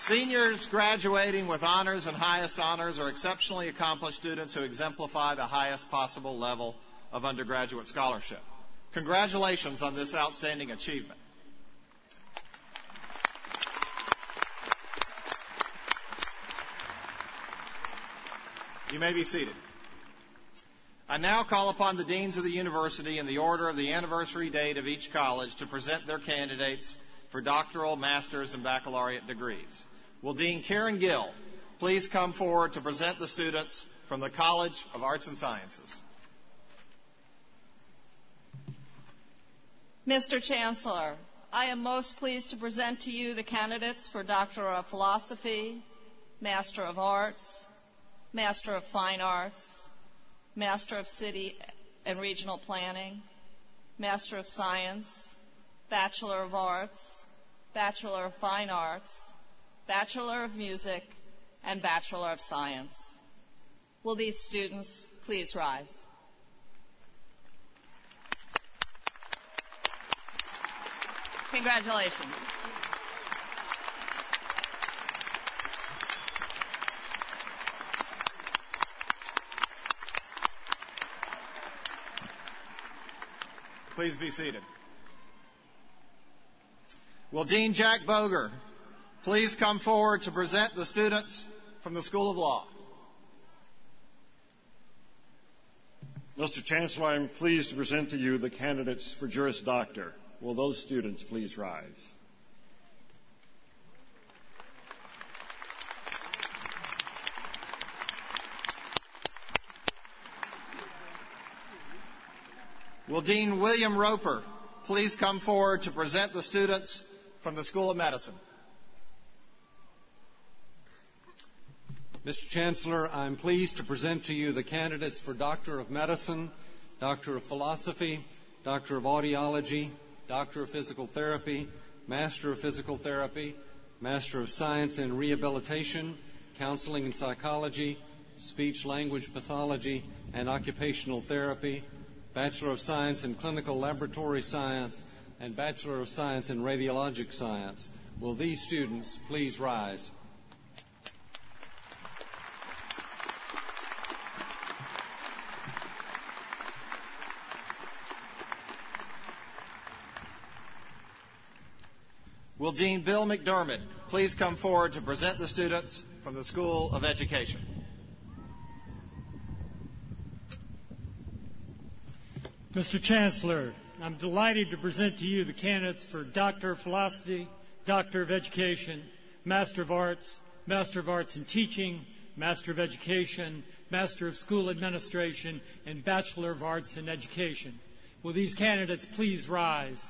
Seniors graduating with honors and highest honors are exceptionally accomplished students who exemplify the highest possible level of undergraduate scholarship. Congratulations on this outstanding achievement. You may be seated. I now call upon the deans of the university in the order of the anniversary date of each college to present their candidates for doctoral, master's, and baccalaureate degrees. Will Dean Karen Gill please come forward to present the students from the College of Arts and Sciences? Mr. Chancellor, I am most pleased to present to you the candidates for Doctor of Philosophy, Master of Arts, Master of Fine Arts, Master of City and Regional Planning, Master of Science, Bachelor of Arts, Bachelor of Fine Arts, Bachelor of Music, and Bachelor of Science. Will these students please rise? Congratulations. Please be seated. Will Dean Jack Boger please come forward to present the students from the School of Law? Mr. Chancellor, I am pleased to present to you the candidates for Juris Doctor. Will those students please rise? Will Dean William Roper please come forward to present the students from the School of Medicine? Mr. Chancellor, I'm pleased to present to you the candidates for Doctor of Medicine, Doctor of Philosophy, Doctor of Audiology, Doctor of Physical Therapy, Master of Physical Therapy, Master of Science in Rehabilitation, Counseling and Psychology, Speech Language Pathology, and Occupational Therapy, Bachelor of Science in Clinical Laboratory Science, and Bachelor of Science in Radiologic Science. Will these students please rise? Will Dean Bill McDermott please come forward to present the students from the School of Education? Mr. Chancellor, I'm delighted to present to you the candidates for Doctor of Philosophy, Doctor of Education, Master of Arts in Teaching, Master of Education, Master of School Administration, and Bachelor of Arts in Education. Will these candidates please rise?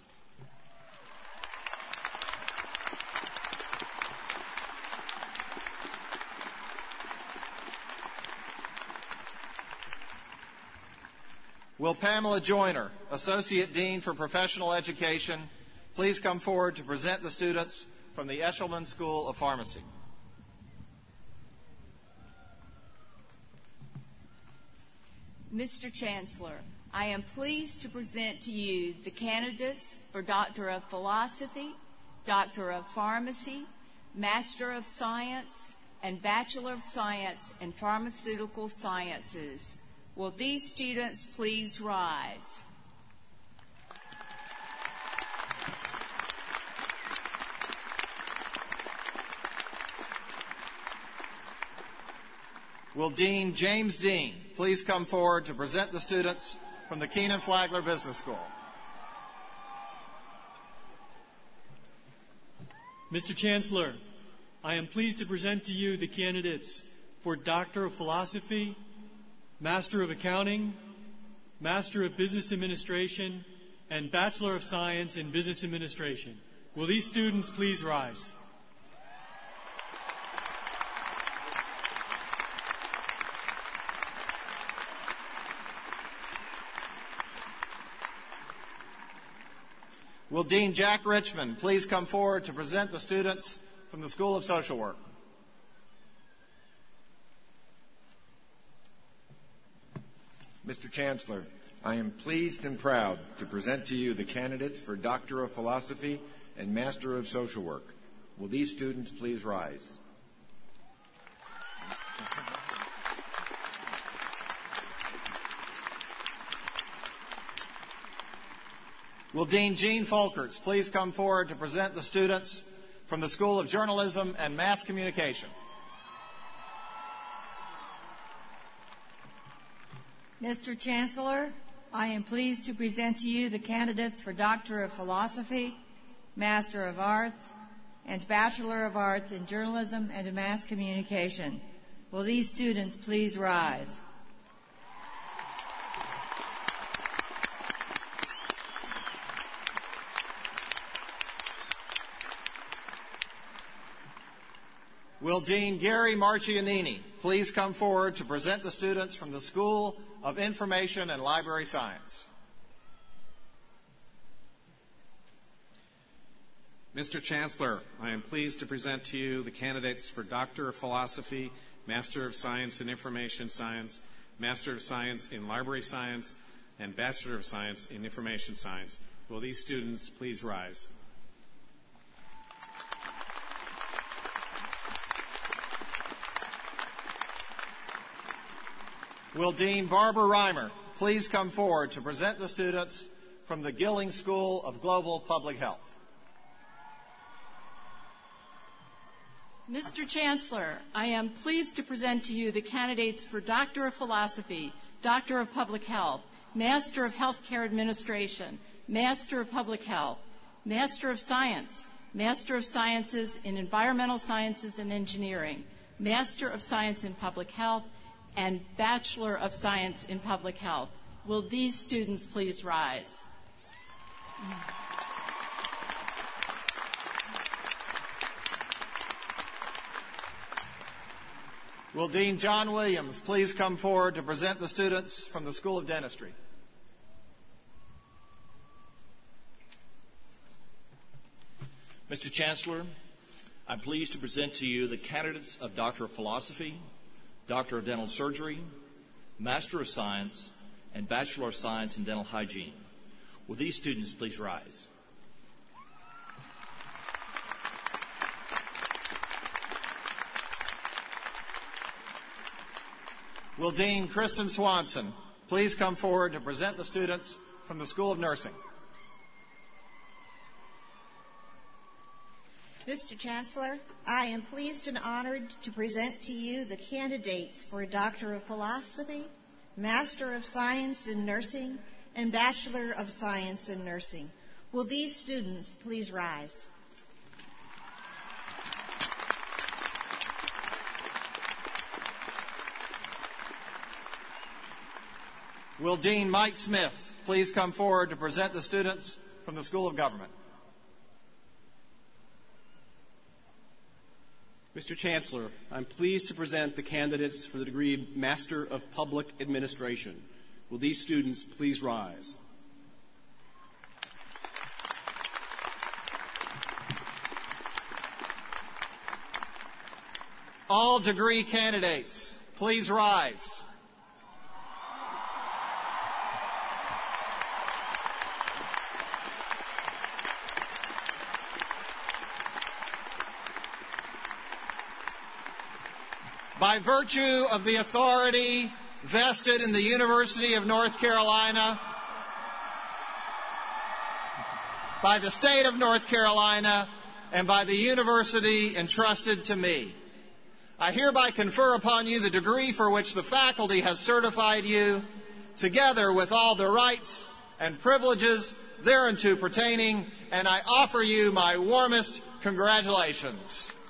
Will Pamela Joyner, Associate Dean for Professional Education, please come forward to present the students from the Eshelman School of Pharmacy? Mr. Chancellor, I am pleased to present to you the candidates for Doctor of Philosophy, Doctor of Pharmacy, Master of Science, and Bachelor of Science in Pharmaceutical Sciences. Will these students please rise? Will Dean James Dean please come forward to present the students from the Keenan Flagler Business School? Mr. Chancellor, I am pleased to present to you the candidates for Doctor of Philosophy, Master of Accounting, Master of Business Administration, and Bachelor of Science in Business Administration. Will these students please rise? Will Dean Jack Richmond please come forward to present the students from the School of Social Work? Mr. Chancellor, I am pleased and proud to present to you the candidates for Doctor of Philosophy and Master of Social Work. Will these students please rise? Will Dean Gene Folkerts please come forward to present the students from the School of Journalism and Mass Communication? Mr. Chancellor, I am pleased to present to you the candidates for Doctor of Philosophy, Master of Arts, and Bachelor of Arts in Journalism and Mass Communication. Will these students please rise? Will Dean Gary Marcianini please come forward to present the students from the School of Information and Library Science? Mr. Chancellor, I am pleased to present to you the candidates for Doctor of Philosophy, Master of Science in Information Science, Master of Science in Library Science, and Bachelor of Science in Information Science. Will these students please rise? Will Dean Barbara Reimer please come forward to present the students from the Gilling School of Global Public Health? Mr. Chancellor, I am pleased to present to you the candidates for Doctor of Philosophy, Doctor of Public Health, Master of Healthcare Administration, Master of Public Health, Master of Science, Master of Sciences in Environmental Sciences and Engineering, Master of Science in Public Health, and Bachelor of Science in Public Health. Will these students please rise? Will Dean John Williams please come forward to present the students from the School of Dentistry? Mr. Chancellor, I'm pleased to present to you the candidates of Doctor of Philosophy, Doctor of Dental Surgery, Master of Science, and Bachelor of Science in Dental Hygiene. Will these students please rise? Will Dean Kristen Swanson please come forward to present the students from the School of Nursing? Mr. Chancellor, I am pleased and honored to present to you the candidates for Doctor of Philosophy, Master of Science in Nursing, and Bachelor of Science in Nursing. Will these students please rise? Will Dean Mike Smith please come forward to present the students from the School of Government? Mr. Chancellor, I'm pleased to present the candidates for the degree Master of Public Administration. Will these students please rise? All degree candidates, please rise. By virtue of the authority vested in the University of North Carolina, by the state of North Carolina, and by the university entrusted to me, I hereby confer upon you the degree for which the faculty has certified you, together with all the rights and privileges thereunto pertaining, and I offer you my warmest congratulations.